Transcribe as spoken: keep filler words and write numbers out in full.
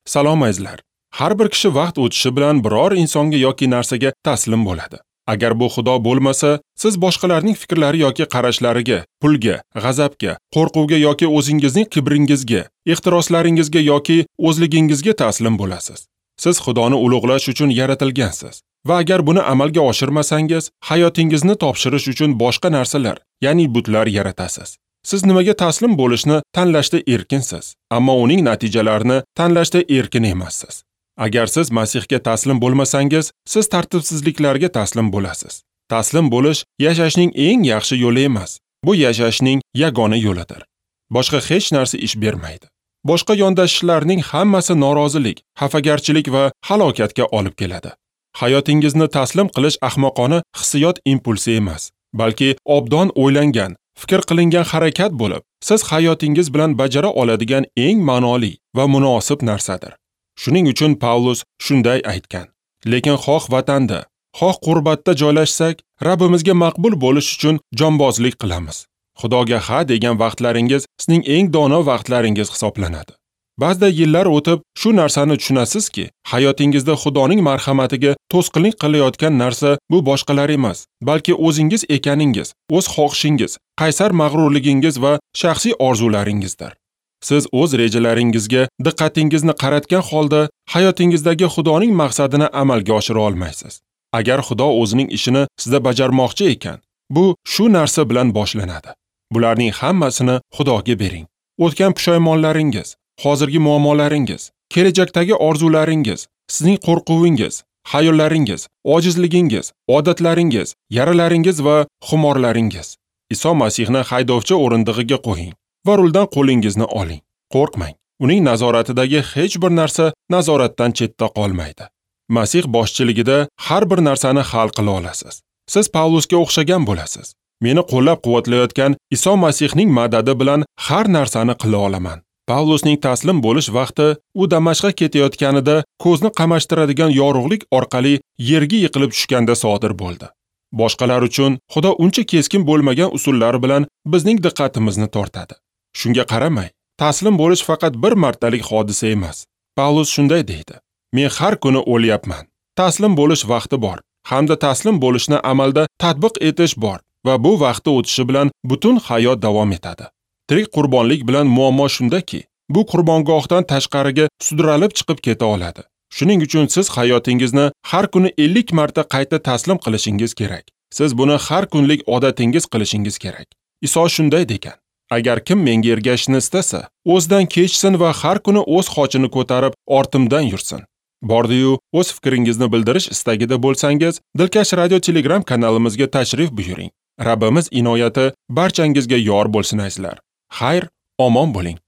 Salom azizlar. Har bir kishi vaqt o'tishi bilan biror insonga yoki narsaga taslim bo'ladi. Agar bu Xudo bo'lmasa, siz boshqalarning fikrlari yoki qarashlariga, pulga, g'azabga, qo'rquvga yoki o'zingizning kibringizga, ehtiroslaringizga yoki o'zligingizga taslim bo'lasiz. Siz Xudoni ulug'lash uchun yaratilgansiz. Va agar buni amalga oshirmasangiz, hayotingizni topshirish uchun boshqa narsalar, ya'ni butlar yaratasiz. Siz nimaga taslim bo'lishni tanlashda erkinsiz, ammo uning natijalarini tanlashda erkin emassiz. Agar siz Masihga taslim bo'lmasangiz, siz tartibsizliklarga taslim bo'lasiz. Taslim bo'lish yashashning eng yaxshi yo'li emas. Bu yashashning yagona yo'lidir. Boshqa hech narsa ish bermaydi. Boshqa yondashishlarning hammasi norozilik, xafagarchilik va halokatga olib keladi. Hayotingizni taslim qilish ahmoqona hissiyot impulsi emas, balki obdon o'ylangan, fikr qilingan harakat bo'lib, siz hayotingiz bilan bajara oladigan eng ma'noli va munosib narsadir. Shuning uchun Pavlus shunday aytgan: "Lekin xoh vatanda, xoh qurbatda joylashsak, Rabbimizga maqbul bo'lish uchun jonbozlik qilamiz." Xudoga ha degan vaqtlaringiz sizning eng dono vaqtlaringiz hisoblanadi. Ba'zida yillar o'tib, shu narsani tushunasizki, hayotingizda Xudoning marhamatiga to'sqinlik qilayotgan narsa bu boshqalar emas, balki o'zingiz ekaningiz, o'z xohishingiz, qaysar mag'rurligingiz va shaxsiy orzularingizdir. Siz o'z rejalaringizga diqqatingizni qaratgan holda hayotingizdagi Xudoning maqsadini amalga oshira olmaysiz. Agar Xudo o'zining ishini sizda bajarmoqchi ekan, bu shu narsa bilan boshlanadi. Bularning hammasini Xudoga bering. O'tgan pushaymonlaringiz, hozirgi muammolaringiz, kelajakdagi orzularingiz, sizning qo'rquvingiz, xayollaringiz, ojizligingiz, odatlaringiz, yaralaringiz va xumorlaringiz. Iso Masihni haydovchi o'rindig'iga qo'ying va ruldan qo'lingizni oling. Qo'rqmang. Uning nazoratidagi hech bir narsa nazoratdan chetda qolmaydi. Masih boshchiligida har bir narsani hal qila olasiz. Siz Pavlusga o'xshagan bo'lasiz. Meni qo'llab-quvvatlayotgan Iso Masihning madadi bilan har narsani qila olaman. Pavlusning taslim bo'lish vaqti u Damashqqa ketayotganida ko'zni qamashtiradigan yorug'lik orqali yerga yiqilib tushganda sodir bo'ldi. Boshqalar uchun Xudo uncha keskin bo'lmagan usullar bilan bizning diqqatimizni tortadi. Shunga qaramay, taslim bo'lish faqat bir martalik hodisa emas. Pavlus shunday deydi: "Men har kuni o'lyapman. Taslim bo'lish vaqti bor, hamda taslim bo'lishni amalda tatbiq etish bor va bu vaqti o'tishi bilan butun hayot davom etadi." Tirik qurbonlik bilan muammo shundaki, bu qurbongohdan tashqariga sudralib chiqib keta oladi. Shuning uchun siz hayotingizni har kuni ellik marta qayta taslim qilishingiz kerak. Siz buni har kunlik odatingiz qilishingiz kerak. Iso shunday degan: "Agar kim menga ergashishni istasa, o'zidan kechsin va har kuni o'z xochini ko'tarib ortimdan yursin." Bordi-yu, o'z fikringizni bildirish istagida bo'lsangiz, Dilkash radio Telegram kanalimizga tashrif buyuring. Rabbimiz inoyati barchangizga yor bo'lsin azizlar. Xayr, omon bo'ling.